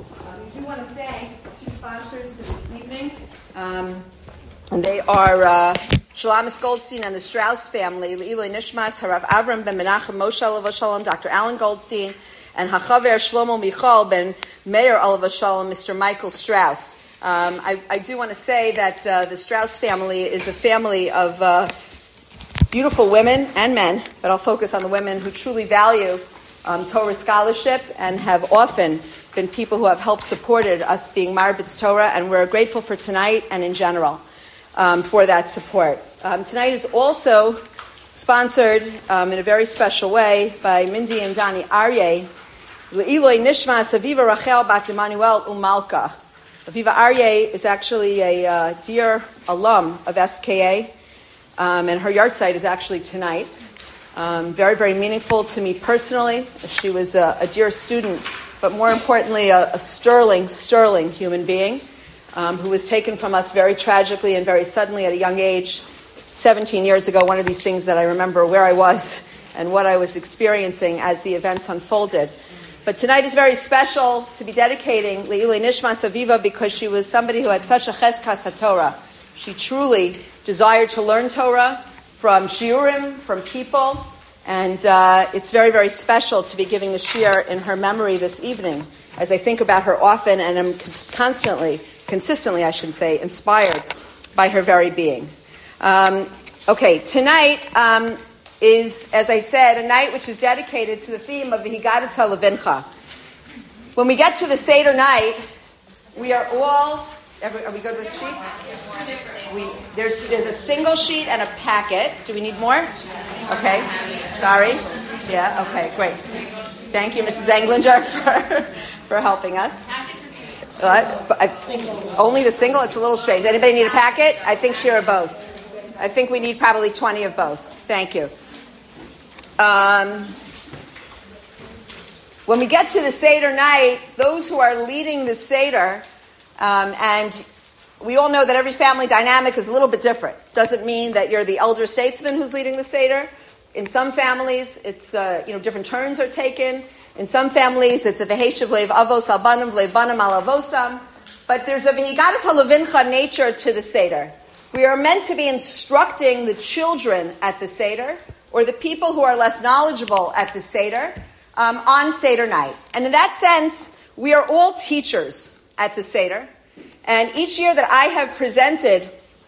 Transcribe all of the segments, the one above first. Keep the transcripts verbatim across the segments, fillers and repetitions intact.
Uh, we do want to thank two sponsors for this evening. Um, and they are uh, Shalamis Goldstein and the Strauss family, Le'iloi Nishmas, Harav Avram ben Menachem Moshe Alav Shalom, Doctor Alan Goldstein, and Hachaver Shlomo Michal ben Meir Alav Shalom, Mister Michael Strauss. Um, I, I do want to say that uh, the Strauss family is a family of uh, beautiful women and men, but I'll focus on the women who truly value um, Torah scholarship and have often been people who have helped supported us being Marbitz Torah, and we're grateful for tonight and in general um, for that support. Um, tonight is also sponsored um, in a very special way by Mindy and Donnie Aryeh, Le'iloi Nishmas Aviva Rachel Bat Emmanuel Umalka. Aviva Aryeh is actually a uh, dear alum of S K A, um, and her yahrzeit is actually tonight. Um, very, very meaningful to me personally. She was a, a dear student, but more importantly, a, a sterling, sterling human being um, who was taken from us very tragically and very suddenly at a young age, seventeen years ago. One of these things that I remember where I was and what I was experiencing as the events unfolded. But tonight is very special to be dedicating Le'iloi Nishmas Aviva because she was somebody who had such a cheskas haTorah. She truly desired to learn Torah from shiurim, from people, and uh, it's very, very special to be giving a shiur in her memory this evening as I think about her often and am constantly, consistently, I should say, inspired by her very being. Um, okay, tonight... Um, is, as I said, a night which is dedicated to the theme of V'higadata Levincha. When we get to the Seder night, we are all, are we good with sheets? We, there's, there's a single sheet and a packet. Do we need more? Okay, sorry. Yeah, okay, great. Thank you, Missus Englinger, for, for helping us. Uh, I, only the single? It's a little strange. Anybody need a packet? I think share both. I think we need probably twenty of both. Thank you. Um, when we get to the Seder night, those who are leading the Seder, um, and we all know that every family dynamic is a little bit different. Doesn't mean that you're the elder statesman who's leading the Seder. In some families, it's uh, you know different turns are taken. In some families, it's a v'heshiv leiv avos al banim v'leiv banim al avosam. But there's a v'higadata levincha nature to the Seder. We are meant to be instructing the children at the Seder, or the people who are less knowledgeable at the Seder, um, on Seder night. And in that sense, we are all teachers at the Seder. And each year that I have presented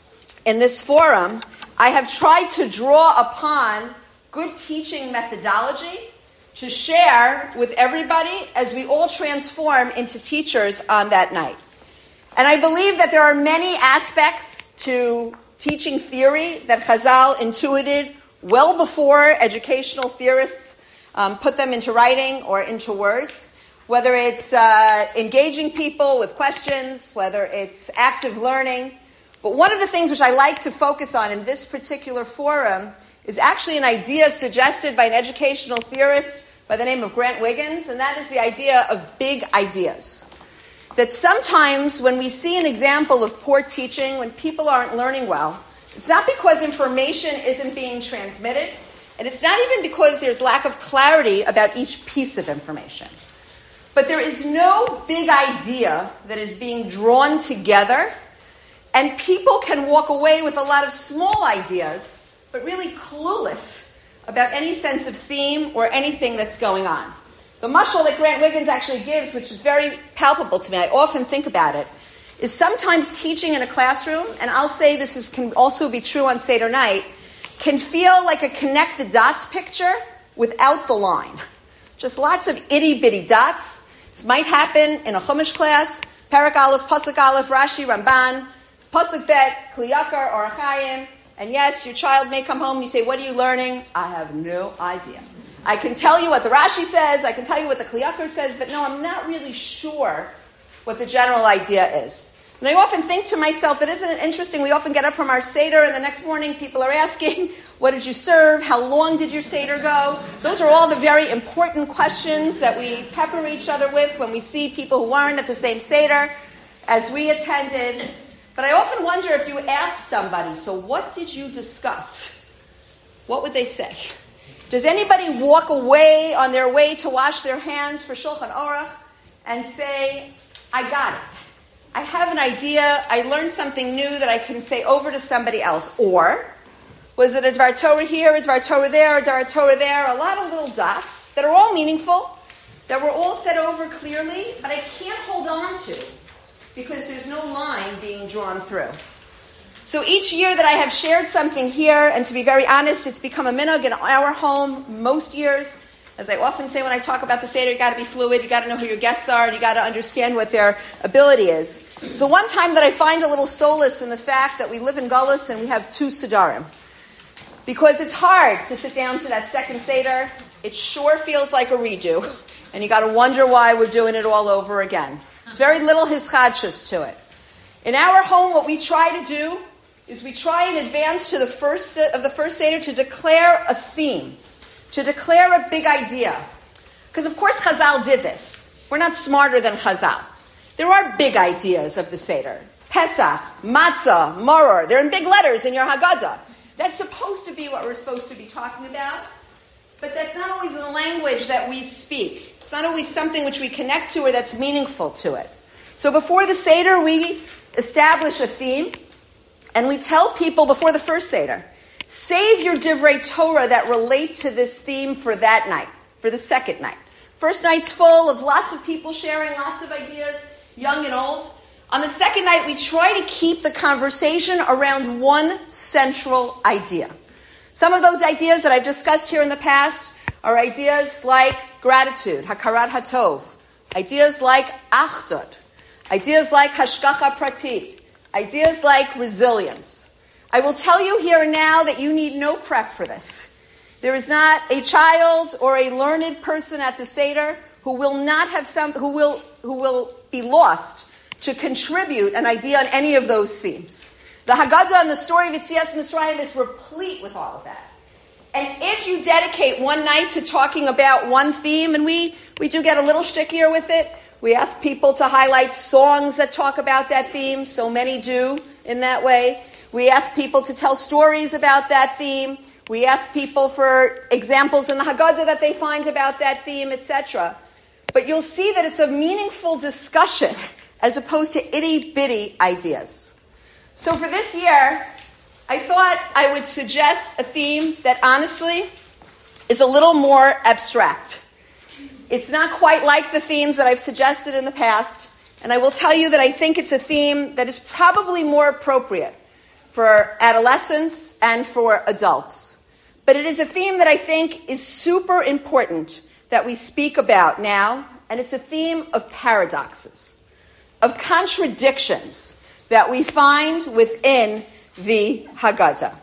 in this forum, I have tried to draw upon good teaching methodology to share with everybody as we all transform into teachers on that night. And I believe that there are many aspects to teaching theory that Chazal intuited well before educational theorists um, put them into writing or into words, whether it's uh, engaging people with questions, whether it's active learning. But one of the things which I like to focus on in this particular forum is actually an idea suggested by an educational theorist by the name of Grant Wiggins, and that is the idea of big ideas. That sometimes when we see an example of poor teaching, when people aren't learning well, it's not because information isn't being transmitted, and it's not even because there's lack of clarity about each piece of information. But there is no big idea that is being drawn together, and people can walk away with a lot of small ideas, but really clueless about any sense of theme or anything that's going on. The mashal that Grant Wiggins actually gives, which is very palpable to me, I often think about it, is sometimes teaching in a classroom, and I'll say this is, can also be true on Seder night, can feel like a connect the dots picture without the line. Just lots of itty-bitty dots. This might happen in a Chumash class, Parak Aleph, Pasuk Aleph, Rashi, Ramban, Pasuk Bet, Kli Yakar, or Chaim, and yes, your child may come home and you say, what are you learning? I have no idea. I can tell you what the Rashi says, I can tell you what the Kli Yakar says, but no, I'm not really sure what the general idea is. And I often think to myself that isn't it interesting, we often get up from our Seder and the next morning people are asking, what did you serve? How long did your Seder go? Those are all the very important questions that we pepper each other with when we see people who weren't at the same Seder as we attended. But I often wonder if you ask somebody, so what did you discuss? What would they say? Does anybody walk away on their way to wash their hands for Shulchan Aruch and say, I got it. I have an idea. I learned something new that I can say over to somebody else. Or was it a Dvar Torah here, a Dvar Torah there, a Dvar Torah there? A lot of little dots that are all meaningful, that were all said over clearly, but I can't hold on to because there's no line being drawn through. So each year that I have shared something here, and to be very honest, it's become a minhag in our home most years. As I often say when I talk about the Seder, you got to be fluid, you got to know who your guests are, and you got to understand what their ability is. So one time that I find a little solace in the fact that we live in Gullus and we have two Sedarim. Because it's hard to sit down to that second Seder. It sure feels like a redo. And you got to wonder why we're doing it all over again. There's very little hischadshus to it. In our home, what we try to do is we try in advance to the first of the first Seder to declare a theme, to declare a big idea. Because of course Chazal did this. We're not smarter than Chazal. There are big ideas of the Seder. Pesach, Matzah, Maror. They're in big letters in your Haggadah. That's supposed to be what we're supposed to be talking about. But that's not always the language that we speak. It's not always something which we connect to or that's meaningful to it. So before the Seder, we establish a theme. And we tell people before the first Seder, save your divrei Torah that relate to this theme for that night, for the second night. First night's full of lots of people sharing lots of ideas, young and old. On the second night, we try to keep the conversation around one central idea. Some of those ideas that I've discussed here in the past are ideas like gratitude, hakarat hatov, ideas like achdut, ideas like hashgacha pratit, ideas like resilience. I will tell you here and now that you need no prep for this. There is not a child or a learned person at the Seder who will not have some, who will, who will be lost to contribute an idea on any of those themes. The Haggadah and the story of Yetzias Mitzrayim is replete with all of that. And if you dedicate one night to talking about one theme, and we, we do get a little stickier with it, we ask people to highlight songs that talk about that theme. So many do in that way. We ask people to tell stories about that theme. We ask people for examples in the Haggadah that they find about that theme, et cetera. But you'll see that it's a meaningful discussion as opposed to itty-bitty ideas. So for this year, I thought I would suggest a theme that honestly is a little more abstract. It's not quite like the themes that I've suggested in the past, and I will tell you that I think it's a theme that is probably more appropriate for adolescents and for adults. But it is a theme that I think is super important that we speak about now, and it's a theme of paradoxes, of contradictions that we find within the Haggadah.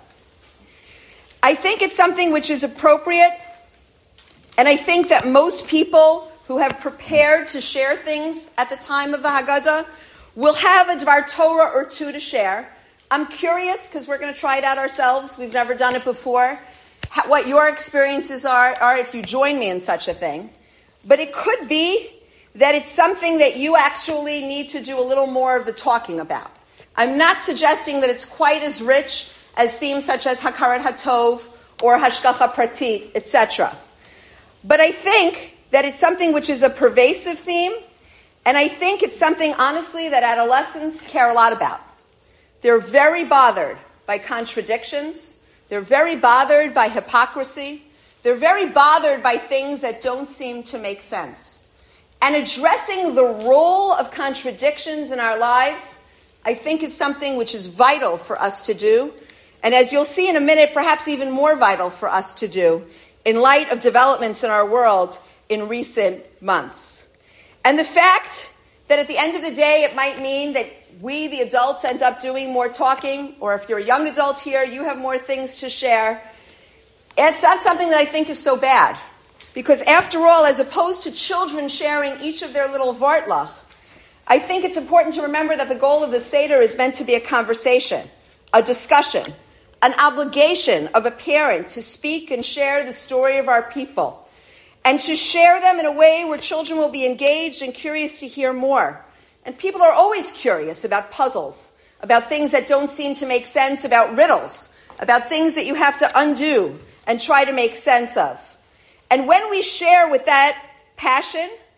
I think it's something which is appropriate. And I think that most people who have prepared to share things at the time of the Haggadah will have a Dvar Torah or two to share. I'm curious, because we're going to try it out ourselves. We've never done it before. How, what your experiences are, are if you join me in such a thing. But it could be that it's something that you actually need to do a little more of the talking about. I'm not suggesting that it's quite as rich as themes such as Hakarat Hatov or Hashgacha Pratit, et cetera. But I think that it's something which is a pervasive theme, and I think it's something, honestly, that adolescents care a lot about. They're very bothered by contradictions. They're very bothered by hypocrisy. They're very bothered by things that don't seem to make sense. And addressing the role of contradictions in our lives, I think, is something which is vital for us to do. And as you'll see in a minute, perhaps even more vital for us to do in light of developments in our world in recent months. And the fact that at the end of the day, it might mean that we, the adults, end up doing more talking, or if you're a young adult here, you have more things to share. It's not something that I think is so bad. Because after all, as opposed to children sharing each of their little vartlach, I think it's important to remember that the goal of the Seder is meant to be a conversation, a discussion, an obligation of a parent to speak and share the story of our people, and to share them in a way where children will be engaged and curious to hear more. And people are always curious about puzzles, about things that don't seem to make sense, about riddles, about things that you have to undo and try to make sense of. And when we share with that passion,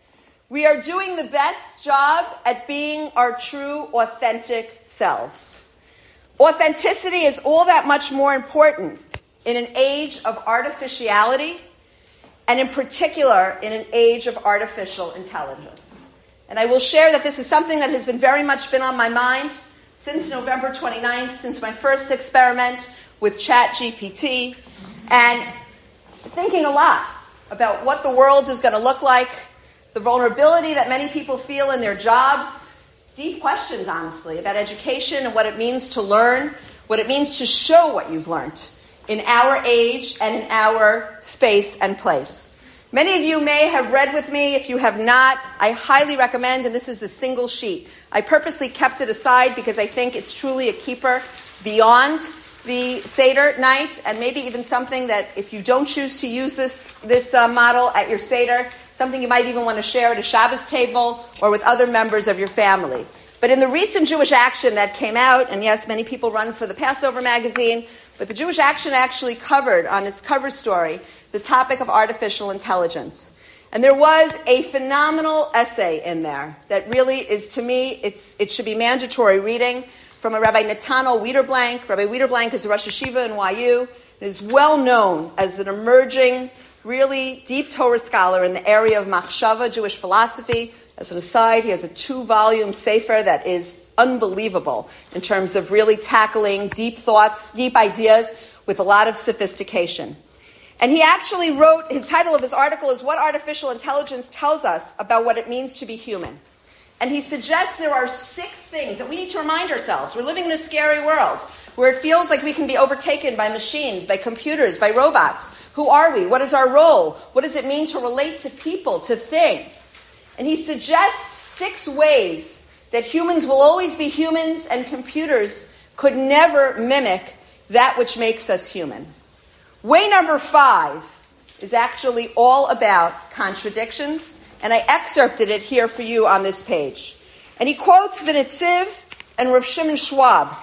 We are doing the best job at being our true, authentic selves. Authenticity is all that much more important in an age of artificiality, and in particular in an age of artificial intelligence. And I will share that this is something that has been very much been on my mind since November twenty-ninth, since my first experiment with ChatGPT, and thinking a lot about what the world is going to look like, the vulnerability that many people feel in their jobs, deep questions, honestly, about education and what it means to learn, what it means to show what you've learned in our age and in our space and place. Many of you may have read with me. If you have not, I highly recommend, and this is the single sheet. I purposely kept it aside because I think it's truly a keeper beyond the Seder night, and maybe even something that if you don't choose to use this, this uh, model at your Seder, something you might even want to share at a Shabbos table or with other members of your family. But in the recent Jewish Action that came out, and yes, many people run for the Passover magazine, but the Jewish Action actually covered on its cover story the topic of artificial intelligence. And there was a phenomenal essay in there that really is, to me, it's, it should be mandatory reading, from a Rabbi Netanel Wiederblank. Rabbi Wiederblank is a Rosh Yeshiva in Y U, and is well known as an emerging, really deep Torah scholar in the area of Machshava, Jewish philosophy. As an aside, he has a two-volume sefer that is unbelievable in terms of really tackling deep thoughts, deep ideas with a lot of sophistication. And he actually wrote, the title of his article is What Artificial Intelligence Tells Us About What It Means to Be Human. And he suggests there are six things that we need to remind ourselves. We're living in a scary world where it feels like we can be overtaken by machines, by computers, by robots. Who are we? What is our role? What does it mean to relate to people, to things? And he suggests six ways that humans will always be humans and computers could never mimic that which makes us human. Way number five is actually all about contradictions, and I excerpted it here for you on this page. And he quotes the Netziv and Rav Shimon Schwab,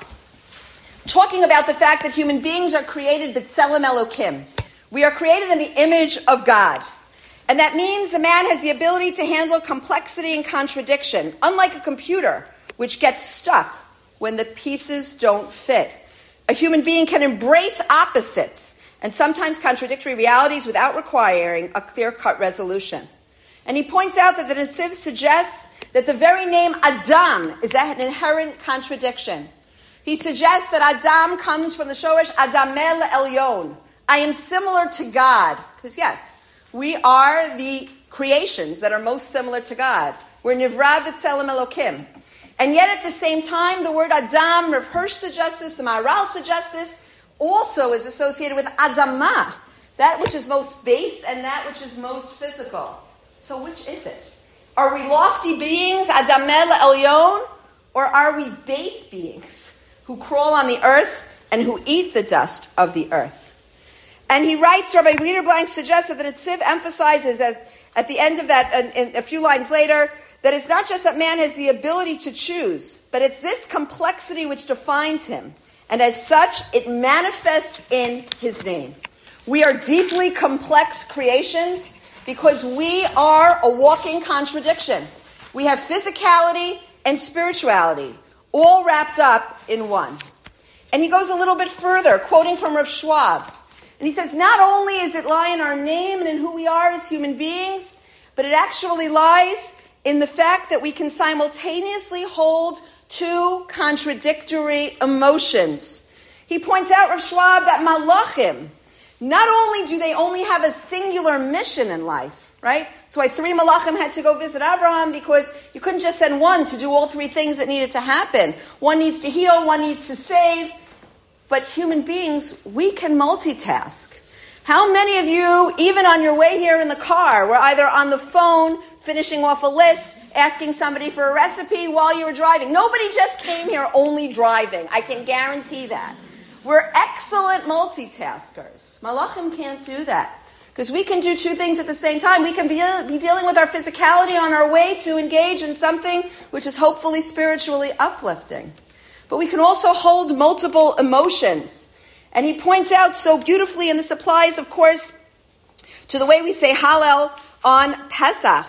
talking about the fact that human beings are created b'tselem Elokim. We are created in the image of God. And that means the man has the ability to handle complexity and contradiction, unlike a computer, which gets stuck when the pieces don't fit. A human being can embrace opposites and sometimes contradictory realities without requiring a clear-cut resolution. And he points out that the Netziv suggests that the very name Adam is an inherent contradiction. He suggests that Adam comes from the Shoresh Adamel Elyon. I am similar to God. Because yes, we are the creations that are most similar to God. We're Nivra B'Tselem Elokim. And yet at the same time, the word Adam, Rav Hirsch suggests this, the Maharal suggests this, also is associated with Adamah, that which is most base and that which is most physical. So which is it? Are we lofty beings, Adamel Elyon, or are we base beings who crawl on the earth and who eat the dust of the earth? And he writes, Rabbi Wiederblank suggests that the Netziv emphasizes at, at the end of that, in, in a few lines later, that it's not just that man has the ability to choose, but it's this complexity which defines him. And as such, it manifests in his name. We are deeply complex creations because we are a walking contradiction. We have physicality and spirituality, all wrapped up in one. And he goes a little bit further, quoting from Rav Schwab. And he says, not only is it lie in our name and in who we are as human beings, but it actually lies in the fact that we can simultaneously hold two contradictory emotions. He points out, Rav Schwab, that malachim, not only do they only have a singular mission in life, right? That's why three malachim had to go visit Abraham, because you couldn't just send one to do all three things that needed to happen. One needs to heal, one needs to save. But human beings, we can multitask. How many of you, even on your way here in the car, were either on the phone, finishing off a list, asking somebody for a recipe while you were driving? Nobody just came here only driving. I can guarantee that. We're excellent multitaskers. Malachim can't do that. Because we can do two things at the same time. We can be, be dealing with our physicality on our way to engage in something which is hopefully spiritually uplifting. But we can also hold multiple emotions. And he points out so beautifully, and this applies, of course, to the way we say Hallel on Pesach.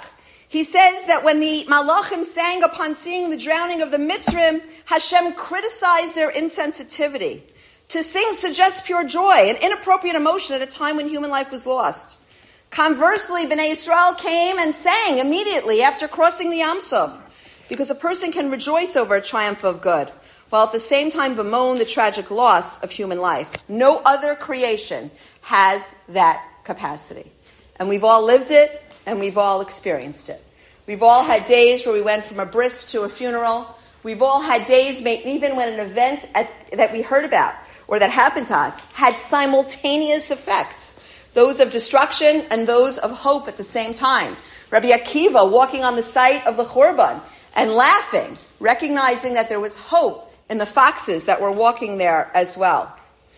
He says that when the Malachim sang upon seeing the drowning of the Mitzrim, Hashem criticized their insensitivity. To sing suggests pure joy, an inappropriate emotion at a time when human life was lost. Conversely, Bnei Yisrael came and sang immediately after crossing the Yam Suf, because a person can rejoice over a triumph of good, while at the same time bemoan the tragic loss of human life. No other creation has that capacity. And we've all lived it, and we've all experienced it. We've all had days where we went from a bris to a funeral. We've all had days, even when an event at, that we heard about or that happened to us had simultaneous effects, those of destruction and those of hope at the same time. Rabbi Akiva walking on the site of the Churban and laughing, recognizing that there was hope in the foxes that were walking there as well.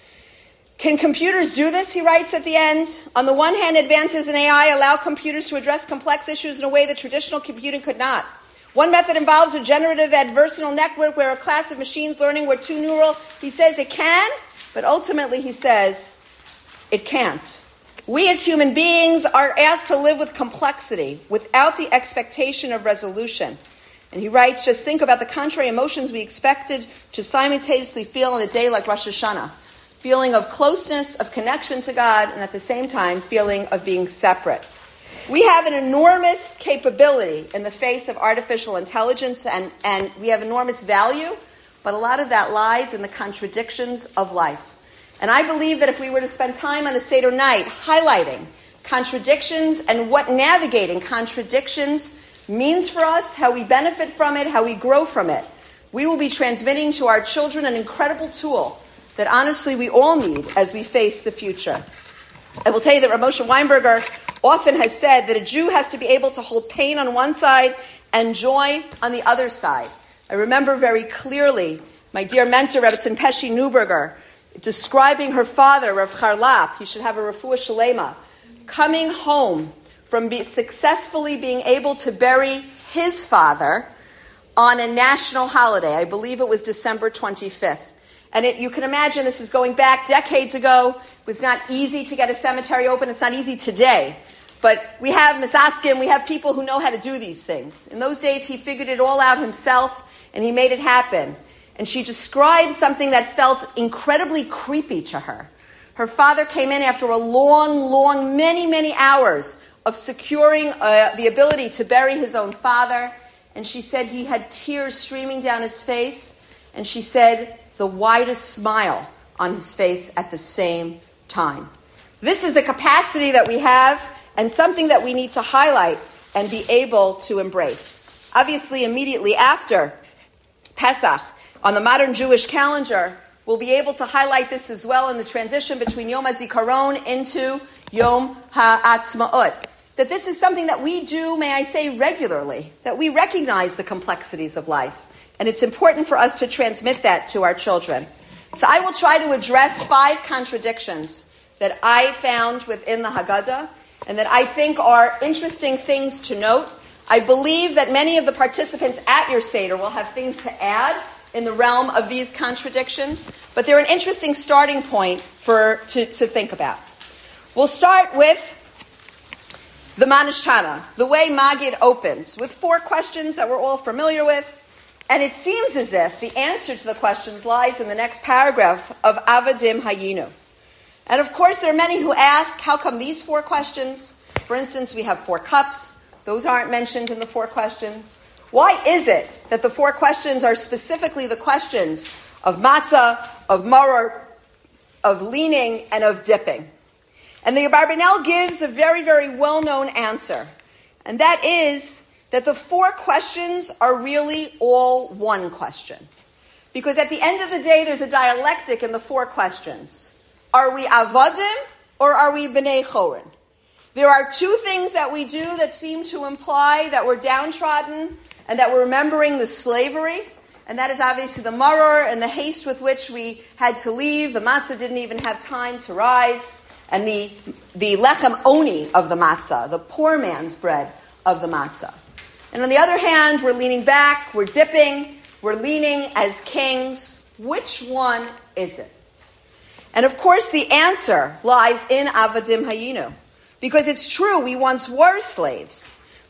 Can computers do this, he writes at the end? On the one hand, advances in A I allow computers to address complex issues in a way that traditional computing could not. One method involves a generative adversarial network where a class of machines learning were too neural. He says it can, but ultimately he says it can't. We as human beings are asked to live with complexity without the expectation of resolution. And he writes, just think about the contrary emotions we expected to simultaneously feel on a day like Rosh Hashanah. Feeling of closeness, of connection to God, and at the same time, feeling of being separate. We have an enormous capability in the face of artificial intelligence, and, and we have enormous value, but a lot of that lies in the contradictions of life. And I believe that if we were to spend time on the Seder night highlighting contradictions and what navigating contradictions means for us, how we benefit from it, how we grow from it, we will be transmitting to our children an incredible tool that honestly we all need as we face the future. I will tell you that Rav Moshe Weinberger often has said that a Jew has to be able to hold pain on one side and joy on the other side. I remember very clearly my dear mentor, Rebbetzin Pesci Neuberger, describing her father, Rav Charlap, he should have a refuah shalema, coming home from be successfully being able to bury his father on a national holiday. I believe it was December twenty-fifth. And it, you can imagine this is going back decades ago. It was not easy to get a cemetery open. It's not easy today. But we have Misaskim, we have people who know how to do these things. In those days, he figured it all out himself, and he made it happen. And she described something that felt incredibly creepy to her. Her father came in after a long, long, many, many hours of securing uh, the ability to bury his own father. And she said he had tears streaming down his face. And she said the widest smile on his face at the same time. This is the capacity that we have and something that we need to highlight and be able to embrace. Obviously, immediately after Pesach, on the modern Jewish calendar, we'll be able to highlight this as well in the transition between Yom HaZikaron into Yom HaAtzmaut. That this is something that we do, may I say, regularly, that we recognize the complexities of life. And it's important for us to transmit that to our children. So I will try to address five contradictions that I found within the Haggadah and that I think are interesting things to note. I believe that many of the participants at your Seder will have things to add in the realm of these contradictions, but they're an interesting starting point for to, to think about. We'll start with the Manishtana, the way Magid opens, with four questions that we're all familiar with. And it seems as if the answer to the questions lies in the next paragraph of Avadim Hayinu. And of course, there are many who ask, how come these four questions? For instance, we have four cups. Those aren't mentioned in the four questions. Why is it that the four questions are specifically the questions of matzah, of maror, of leaning, and of dipping? And the Abarbanel gives a very, very well-known answer. And that is that the four questions are really all one question. Because at the end of the day, there's a dialectic in the four questions. Are we avadim or are we b'nei chorin? There are two things that we do that seem to imply that we're downtrodden and that we're remembering the slavery. And that is obviously the maror and the haste with which we had to leave. The matzah didn't even have time to rise. And the, the lechem oni of the matzah, the poor man's bread of the matzah. And on the other hand, we're leaning back, we're dipping, we're leaning as kings. Which one is it? And of course, the answer lies in Avadim Hayinu. Because it's true, we once were slaves.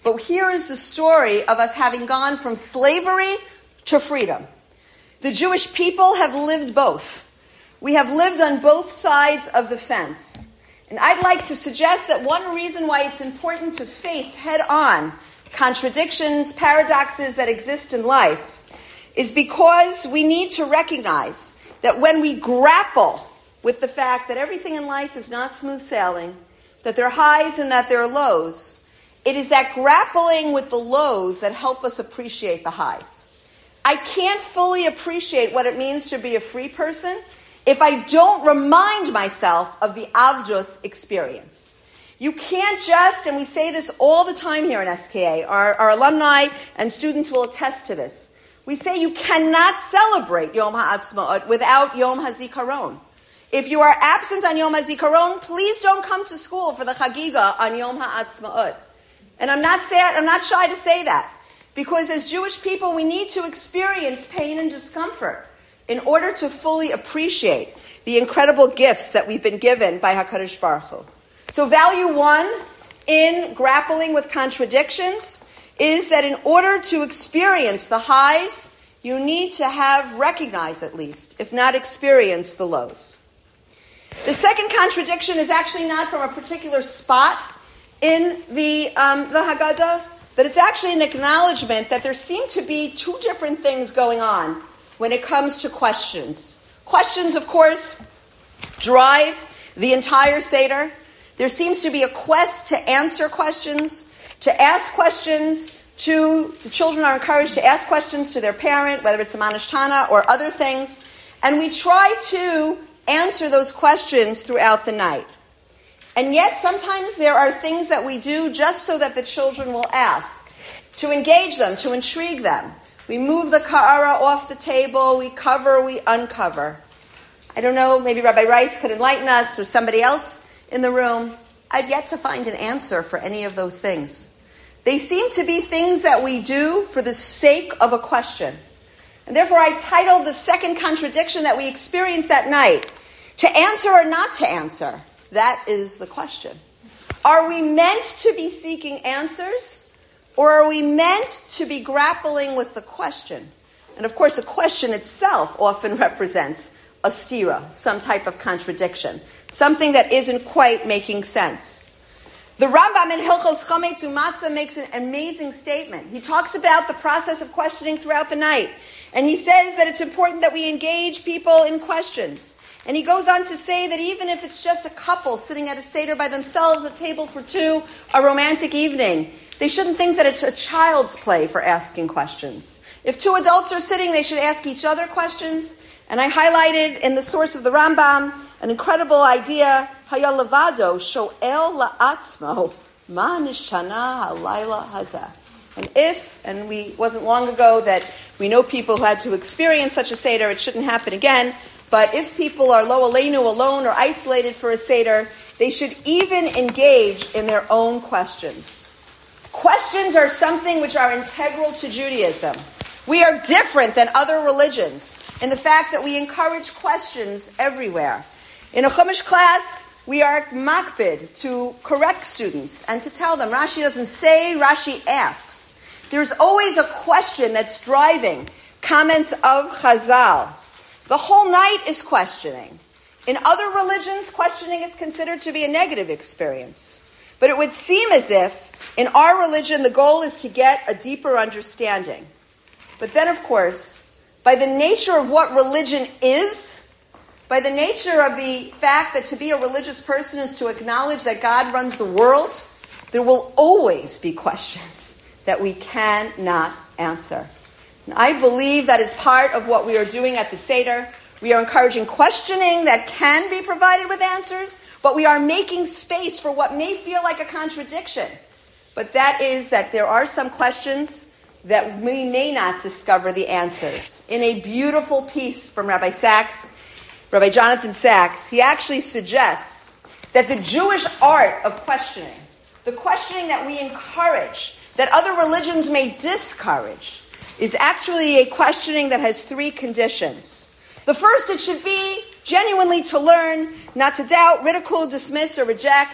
But here is the story of us having gone from slavery to freedom. The Jewish people have lived both. We have lived on both sides of the fence. And I'd like to suggest that one reason why it's important to face head-on contradictions, paradoxes that exist in life is because we need to recognize that when we grapple with the fact that everything in life is not smooth sailing, that there are highs and that there are lows, it is that grappling with the lows that help us appreciate the highs. I can't fully appreciate what it means to be a free person if I don't remind myself of the Avdus experience. You can't just, and we say this all the time here in S K A, our, our alumni and students will attest to this, we say you cannot celebrate Yom HaAtzmaut without Yom HaZikaron. If you are absent on Yom HaZikaron, please don't come to school for the Chagiga on Yom HaAtzmaut. And I'm not sad, I'm not shy to say that, because as Jewish people, we need to experience pain and discomfort in order to fully appreciate the incredible gifts that we've been given by HaKadosh Baruch Hu. So value one in grappling with contradictions is that in order to experience the highs, you need to have recognized at least, if not experienced, the lows. The second contradiction is actually not from a particular spot in the, um, the Haggadah, but it's actually an acknowledgement that there seem to be two different things going on when it comes to questions. Questions, of course, drive the entire Seder. There seems to be a quest to answer questions, to ask questions to, the children are encouraged to ask questions to their parent, whether it's a Manishtana or other things, and we try to answer those questions throughout the night. And yet sometimes there are things that we do just so that the children will ask, to engage them, to intrigue them. We move the ka'ara off the table, we cover, we uncover. I don't know, maybe Rabbi Rice could enlighten us or somebody else in the room. I've yet to find an answer for any of those things. They seem to be things that we do for the sake of a question. And therefore I titled the second contradiction that we experienced that night, to answer or not to answer. That is the question. Are we meant to be seeking answers, or are we meant to be grappling with the question? And of course, a question itself often represents a stira, some type of contradiction, something that isn't quite making sense. The Rambam in Hilchos Chametz Umatzah makes an amazing statement. He talks about the process of questioning throughout the night, and he says that it's important that we engage people in questions. And he goes on to say that even if it's just a couple sitting at a Seder by themselves, a table for two, a romantic evening, they shouldn't think that it's a child's play for asking questions. If two adults are sitting, they should ask each other questions. And I highlighted in the source of the Rambam an incredible idea, Haya levado sho'el la'atzmo ma nishana halayla hazeh. And if, and we wasn't long ago that we know people who had to experience such a Seder, it shouldn't happen again. But if people are lo aleinu, alone or isolated for a Seder, they should even engage in their own questions. Questions are something which are integral to Judaism. We are different than other religions in the fact that we encourage questions everywhere. In a Chumash class, we are makbid to correct students and to tell them, Rashi doesn't say, Rashi asks. There's always a question that's driving comments of Chazal. The whole night is questioning. In other religions, questioning is considered to be a negative experience. But it would seem as if in our religion, the goal is to get a deeper understanding. But then, of course, by the nature of what religion is, by the nature of the fact that to be a religious person is to acknowledge that God runs the world, there will always be questions that we cannot answer. And I believe that is part of what we are doing at the Seder. We are encouraging questioning that can be provided with answers, but we are making space for what may feel like a contradiction. But that is that there are some questions that we may not discover the answers. In a beautiful piece from Rabbi Sachs, Rabbi Jonathan Sachs, he actually suggests that the Jewish art of questioning, the questioning that we encourage, that other religions may discourage, is actually a questioning that has three conditions. The first, it should be genuinely to learn, not to doubt, ridicule, dismiss, or reject.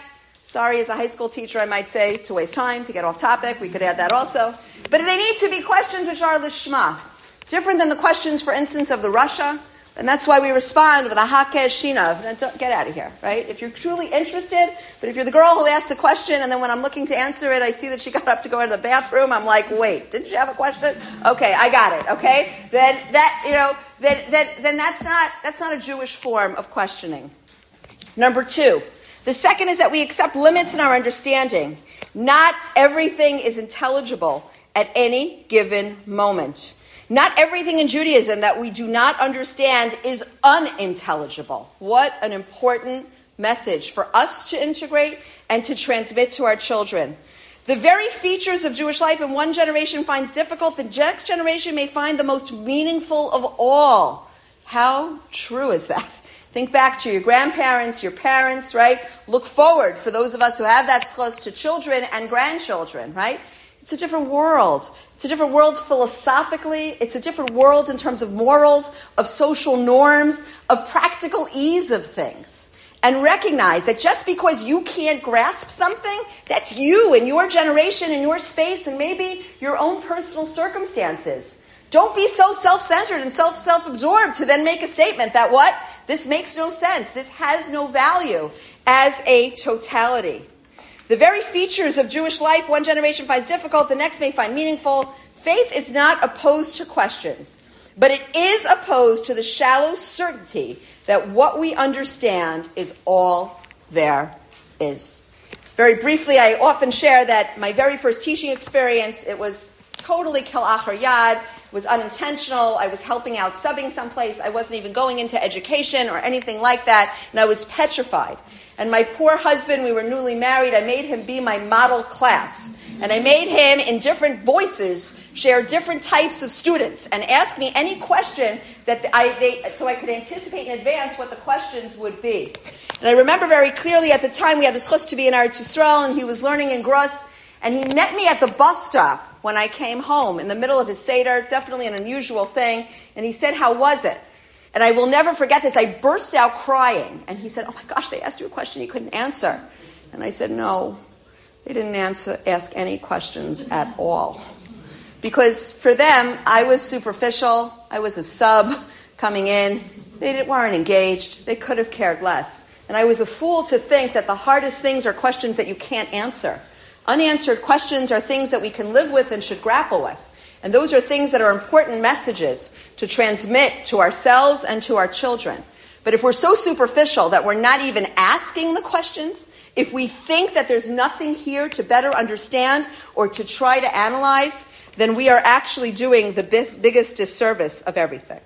Sorry, as a high school teacher, I might say to waste time, to get off topic. We could add that also. But they need to be questions which are lishma, different than the questions, for instance, of the Russia. And that's why we respond with a hakeh shinav. And don't get out of here, right? If you're truly interested, but if you're the girl who asked the question and then when I'm looking to answer it, I see that she got up to go into the bathroom, I'm like, wait, didn't you have a question? Okay, I got it, okay? Then that, you know, then, then, then that's not, that's not a Jewish form of questioning. Number two, the second is that we accept limits in our understanding. Not everything is intelligible at any given moment. Not everything in Judaism that we do not understand is unintelligible. What an important message for us to integrate and to transmit to our children. The very features of Jewish life in one generation finds difficult, the next generation may find the most meaningful of all. How true is that? Think back to your grandparents, your parents, right? Look forward, for those of us who have that zchus, to children and grandchildren, right? It's a different world. It's a different world philosophically. It's a different world in terms of morals, of social norms, of practical ease of things. And recognize that just because you can't grasp something, that's you and your generation and your space and maybe your own personal circumstances. Don't be so self-centered and self, self-absorbed to then make a statement that what? This makes no sense. This has no value as a totality. The very features of Jewish life one generation finds difficult, the next may find meaningful. Faith is not opposed to questions, but it is opposed to the shallow certainty that what we understand is all there is. Very briefly, I often share that my very first teaching experience, it was totally kil-achar yad. It was unintentional. I was helping out, subbing someplace. I wasn't even going into education or anything like that, and I was petrified. And my poor husband, we were newly married, I made him be my model class. And I made him, in different voices, share different types of students and ask me any question that I, they, so I could anticipate in advance what the questions would be. And I remember very clearly at the time we had the zchus to be in Eretz Yisrael, and he was learning in Gross, and he met me at the bus stop when I came home in the middle of his Seder, definitely an unusual thing, and he said, how was it? And I will never forget this. I burst out crying. And he said, oh my gosh, they asked you a question you couldn't answer. And I said, no, they didn't answer, ask any questions at all. Because for them, I was superficial. I was a sub coming in. They didn't, weren't engaged. They could have cared less. And I was a fool to think that the hardest things are questions that you can't answer. Unanswered questions are things that we can live with and should grapple with. And those are things that are important messages to transmit to ourselves and to our children. But if we're so superficial that we're not even asking the questions, if we think that there's nothing here to better understand or to try to analyze, then we are actually doing the biggest disservice of everything.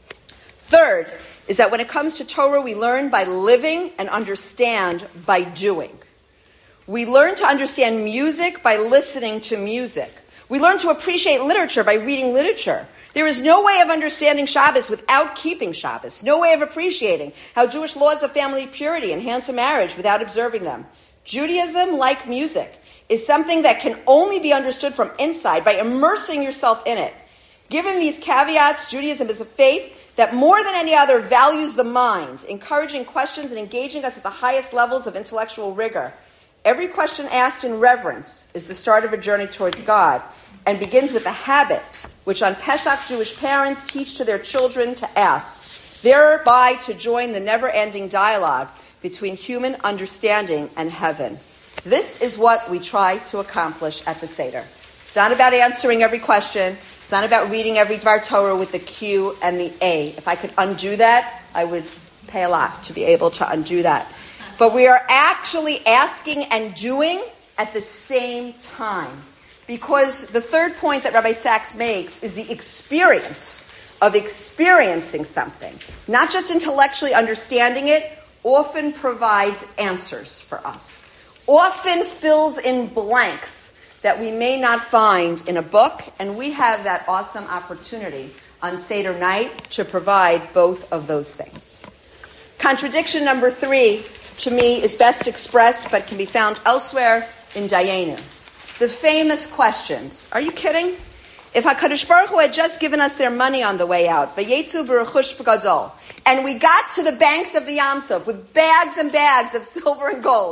Third is that when it comes to Torah, we learn by living and understand by doing. We learn to understand music by listening to music. We learn to appreciate literature by reading literature. There is no way of understanding Shabbos without keeping Shabbos. No way of appreciating how Jewish laws of family purity enhance a marriage without observing them. Judaism, like music, is something that can only be understood from inside by immersing yourself in it. Given these caveats, Judaism is a faith that more than any other values the mind, encouraging questions and engaging us at the highest levels of intellectual rigor. Every question asked in reverence is the start of a journey towards God and begins with a habit which on Pesach Jewish parents teach to their children to ask, thereby to join the never-ending dialogue between human understanding and heaven. This is what we try to accomplish at the Seder. It's not about answering every question. It's not about reading every Dvar Torah with the Q and the A. If I could undo that, I would pay a lot to be able to undo that. But we are actually asking and doing at the same time. Because the third point that Rabbi Sachs makes is the experience of experiencing something, not just intellectually understanding it, often provides answers for us, often fills in blanks that we may not find in a book, and we have that awesome opportunity on Seder night to provide both of those things. Contradiction number three, to me, is best expressed but can be found elsewhere in Dayenu. The famous questions. Are you kidding? If HaKadosh Baruch Hu had just given us their money on the way out, Vayetzu b'rechush b'gadol, and we got to the banks of the Yam Suf with bags and bags of silver and gold,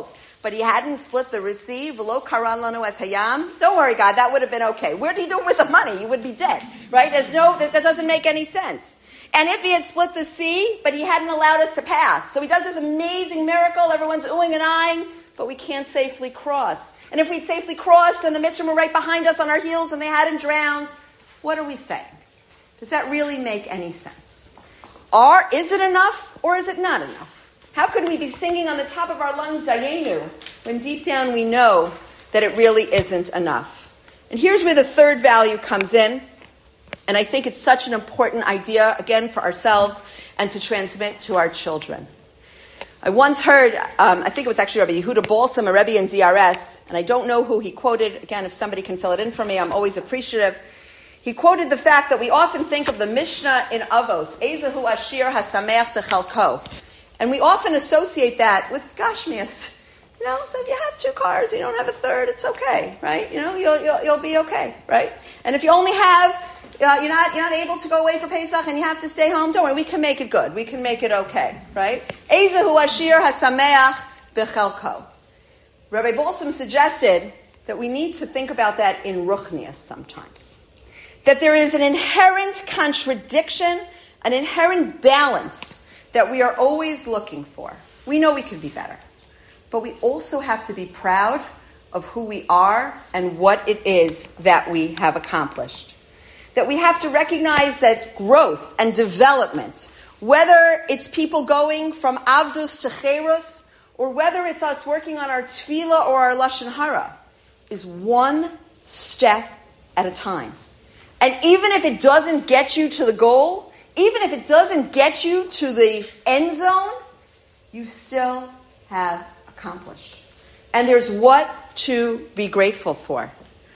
but he hadn't split the Risi, v'lo karan lanu es hayam, don't worry, God, that would have been okay. What did he do with the money? You would be dead, right? There's no, that, that doesn't make any sense. And if he had split the sea, but he hadn't allowed us to pass. So he does this amazing miracle, everyone's oohing and eyeing, but we can't safely cross. And if we'd safely crossed and the Mitzrayim were right behind us on our heels and they hadn't drowned, what are we saying? Does that really make any sense? Or is it enough or is it not enough? How could we be singing on the top of our lungs, Dayenu, when deep down we know that it really isn't enough? And here's where the third value comes in. And I think it's such an important idea, again, for ourselves and to transmit to our children. I once heard, um, I think it was actually Rabbi Yehuda Balsam, a Rebbe in D R S, and I don't know who he quoted. Again, if somebody can fill it in for me, I'm always appreciative. He quoted the fact that we often think of the Mishnah in Avos, Ezehu Ashir Hasameach Bechalko. And we often associate that with Gashmias. You know, so if you have two cars, you don't have a third, it's okay, right? You know, you'll you'll, you'll be okay, right? And if you only have, uh, you're not you're not able to go away for Pesach and you have to stay home, don't worry, we can make it good. We can make it okay, right? Ezehu Ashir Hasameach Bechalko. Rabbi Balsam suggested that we need to think about that in Ruchnias sometimes. That there is an inherent contradiction, an inherent balance that we are always looking for. We know we could be better, but we also have to be proud of who we are and what it is that we have accomplished. That we have to recognize that growth and development, whether it's people going from Avdus to Cherus, or whether it's us working on our Tefillah or our Lashon Hara, is one step at a time. And even if it doesn't get you to the goal, even if it doesn't get you to the end zone, you still have accomplished. And there's what to be grateful for.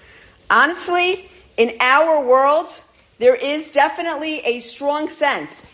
Honestly, in our world, there is definitely a strong sense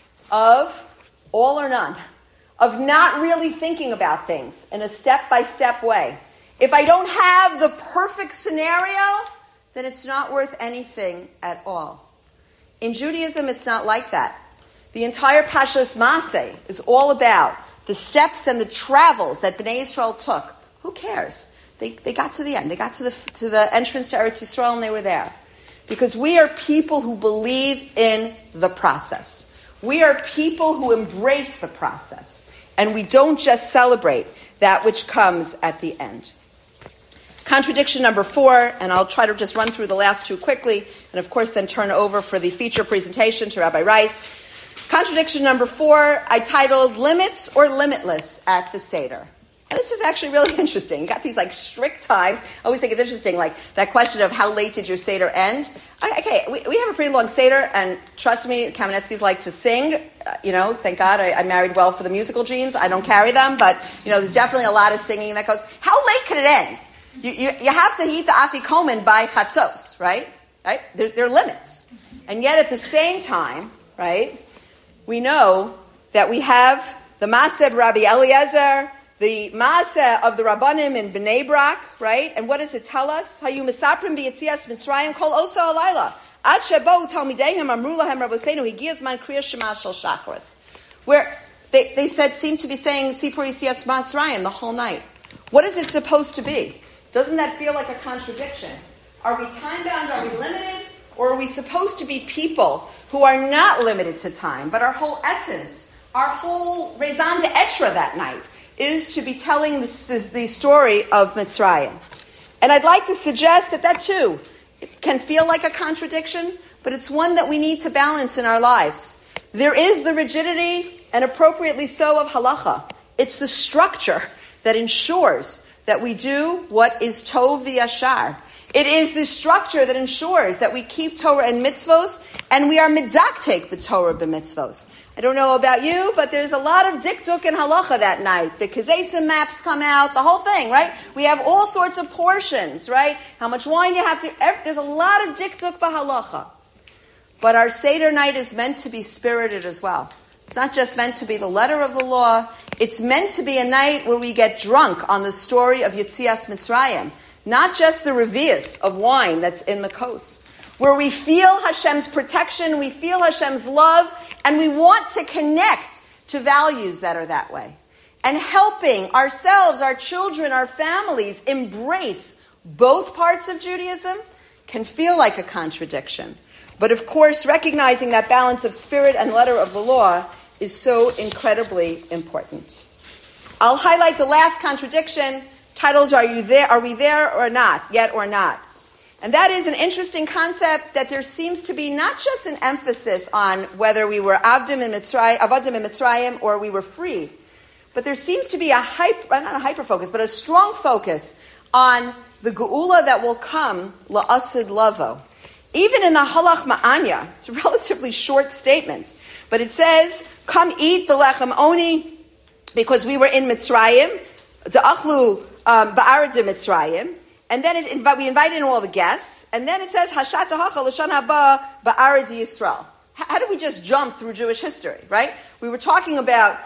of all or none, of not really thinking about things in a step-by-step way. If I don't have the perfect scenario, then it's not worth anything at all. In Judaism, it's not like that. The entire Pashas Maseh is all about the steps and the travels that Bnei Yisrael took. Who cares? They they got to the end. They got to the to the entrance to Eretz Yisrael and they were there. Because we are people who believe in the process. We are people who embrace the process. And we don't just celebrate that which comes at the end. Contradiction number four, and I'll try to just run through the last two quickly, and of course then turn over for the feature presentation to Rabbi Rice. Contradiction number four, I titled Limits or Limitless at the Seder. And this is actually really interesting. You got these like strict times. I always think it's interesting, like that question of how late did your Seder end? Okay, we, we have a pretty long Seder, and trust me, Kamenetsky's like to sing. Uh, you know, thank God I, I married well for the musical genes. I don't carry them, but you know, there's definitely a lot of singing that goes. How late can it end? You, you, you have to eat the afikomen by chatzos, right? Right? There, there are limits. And yet at the same time, right, we know that we have the Maaseh Rabbi Eliezer, the Maaseh of the Rabbanim in Bnei Brak, right? And what does it tell us? Hayu misaprim b'yetzias Mitzrayim kol osa halayla. Ad shebo talmidehem amru lahem Rabbeinu higiyah zman kriyas shema shel shacharis. Where they, they said, seem to be saying Sipur Yetzias Mitzrayim the whole night. What is it supposed to be? Doesn't that feel like a contradiction? Are we time-bound? Are we limited? Or are we supposed to be people who are not limited to time, but our whole essence, our whole raison d'etre that night is to be telling this, this, the story of Mitzrayim. And I'd like to suggest that that too it can feel like a contradiction, but it's one that we need to balance in our lives. There is the rigidity, and appropriately so, of halacha. It's the structure that ensures that we do what is tov v'yashar. It is the structure that ensures that we keep Torah and mitzvos, and we are medaktek b'Torah b'mitzvos. I don't know about you, but there's a lot of dikduk and halacha that night. The kazesim maps come out, the whole thing, right? We have all sorts of portions, right? How much wine you have to... There's a lot of dikduk b'halacha. But our Seder night is meant to be spirited as well. It's not just meant to be the letter of the law. It's meant to be a night where we get drunk on the story of Yetzias Mitzrayim. Not just the revius of wine that's in the kos. Where we feel Hashem's protection, we feel Hashem's love, and we want to connect to values that are that way. and helping ourselves, our children, our families embrace both parts of Judaism can feel like a contradiction. But of course, recognizing that balance of spirit and letter of the law is so incredibly important. I'll highlight the last contradiction, titled, Are you there? Are we there or not? Yet or not? And that is an interesting concept that there seems to be not just an emphasis on whether we were Avdim in Mitzrayim, Avadim in Mitzrayim, or we were free, but there seems to be a hyper, not a hyper focus, but a strong focus on the geula that will come la'asid lavo. Even in the Halach Ma'anya, it's a relatively short statement, but it says, "Come eat the lechem oni," because we were in Mitzrayim, da'achlu ba'arid Mitzrayim. And then it, we invited in all the guests. And then it says, Hashat hacha l'shan haba ba'arid Yisrael. How did we just jump through Jewish history, right? We were talking about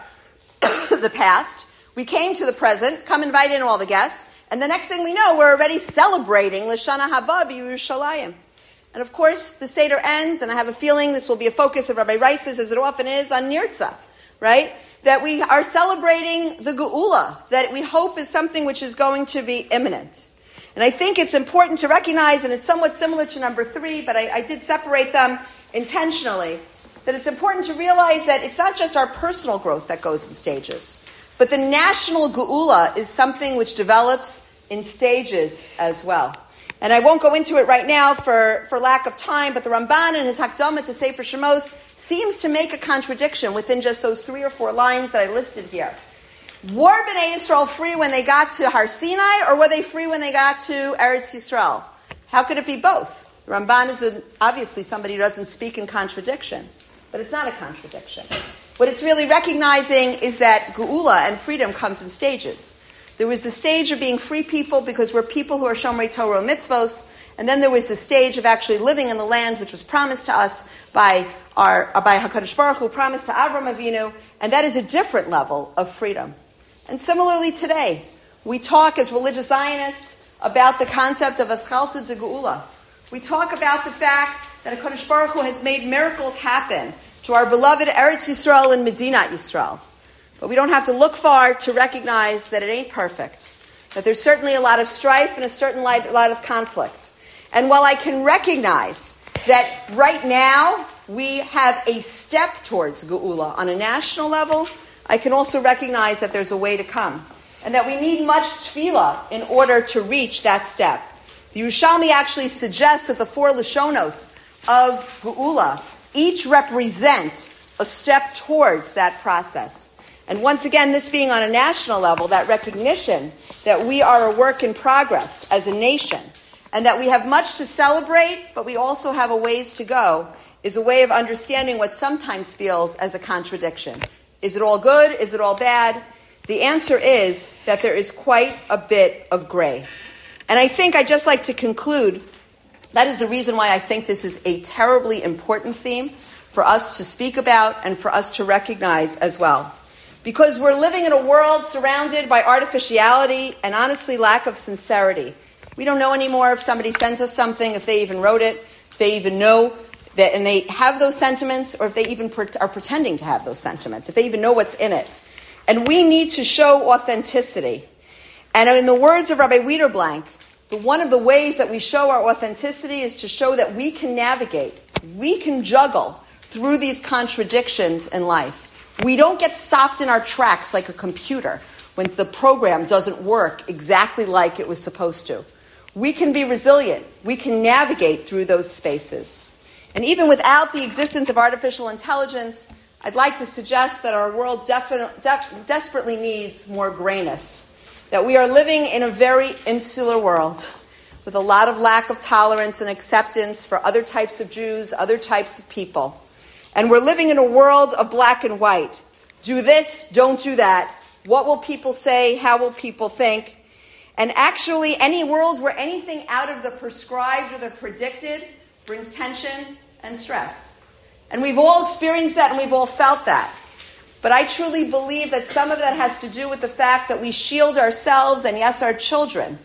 the past. We came to the present, come invite in all the guests. And the next thing we know, we're already celebrating l'shana haba b'Yerushalayim. And of course, the Seder ends, and I have a feeling this will be a focus of Rabbi Rice's, as it often is, on Nirtzah, right? That we are celebrating the geula, that we hope is something which is going to be imminent. And I think it's important to recognize, and it's somewhat similar to number three, but I, I did separate them intentionally, that it's important to realize that it's not just our personal growth that goes in stages, but the national geula is something which develops in stages as well. And I won't go into it right now for, for lack of time, but the Ramban in his Hakdama to Sefer Shemos seems to make a contradiction within just those three or four lines that I listed here. Were Bnei Yisrael free when they got to Har Sinai, or were they free when they got to Eretz Yisrael? How could it be both? The Ramban is a, obviously somebody who doesn't speak in contradictions, but it's not a contradiction. What it's really recognizing is that geula and freedom comes in stages. There was the stage of being free people because we're people who are Shomrei Torah mitzvos, and then there was the stage of actually living in the land which was promised to us by our by HaKadosh Baruch Hu, promised to Avram Avinu, and that is a different level of freedom. And similarly today, we talk as religious Zionists about the concept of Aschalta de Geula. We talk about the fact that HaKadosh Baruch Hu has made miracles happen to our beloved Eretz Yisrael and Medinat Yisrael. But we don't have to look far to recognize that it ain't perfect, that there's certainly a lot of strife and a certain lot of conflict. And while I can recognize that right now we have a step towards Geula on a national level, I can also recognize that there's a way to come, and that we need much tefillah in order to reach that step. The Yerushalmi actually suggests that the four Lashonos of Geula each represent a step towards that process. And once again, this being on a national level, that recognition that we are a work in progress as a nation, and that we have much to celebrate, but we also have a ways to go, is a way of understanding what sometimes feels as a contradiction. Is it all good? Is it all bad? The answer is that there is quite a bit of gray. And I think I'd just like to conclude, that is the reason why I think this is a terribly important theme for us to speak about and for us to recognize as well. Because we're living in a world surrounded by artificiality and honestly lack of sincerity. We don't know anymore if somebody sends us something, if they even wrote it, if they even know that, and they have those sentiments, or if they even pre- are pretending to have those sentiments, if they even know what's in it. And we need to show authenticity. And in the words of Rabbi Wiederblank, the, one of the ways that we show our authenticity is to show that we can navigate, we can juggle through these contradictions in life. We don't get stopped in our tracks like a computer when the program doesn't work exactly like it was supposed to. We can be resilient. We can navigate through those spaces. And even without the existence of artificial intelligence, I'd like to suggest that our world definitely, de- desperately needs more grayness. That we are living in a very insular world with a lot of lack of tolerance and acceptance for other types of Jews, other types of people. And we're living in a world of black and white. Do this, don't do that. What will people say? How will people think? And actually, any world where anything out of the prescribed or the predicted brings tension and stress. And we've all experienced that and we've all felt that. But I truly believe that some of that has to do with the fact that we shield ourselves and, yes, our children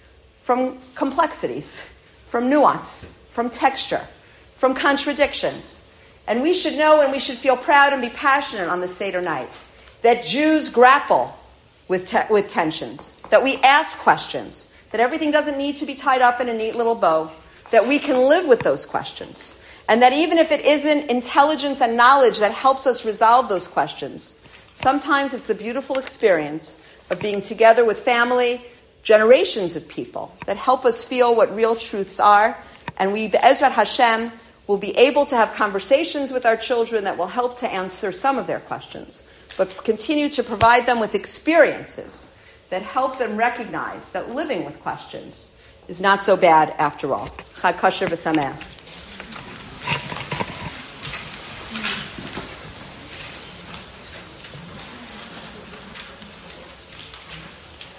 from complexities, from nuance, from texture, from contradictions. And we should know and we should feel proud and be passionate on the Seder night that Jews grapple with, te- with tensions, that we ask questions, that everything doesn't need to be tied up in a neat little bow, that we can live with those questions, and that even if it isn't intelligence and knowledge that helps us resolve those questions, sometimes it's the beautiful experience of being together with family, generations of people that help us feel what real truths are, and we, Be'ezrat Hashem, will be able to have conversations with our children that will help to answer some of their questions, but continue to provide them with experiences that help them recognize that living with questions is not so bad after all. Chag Kosher v'Sameach.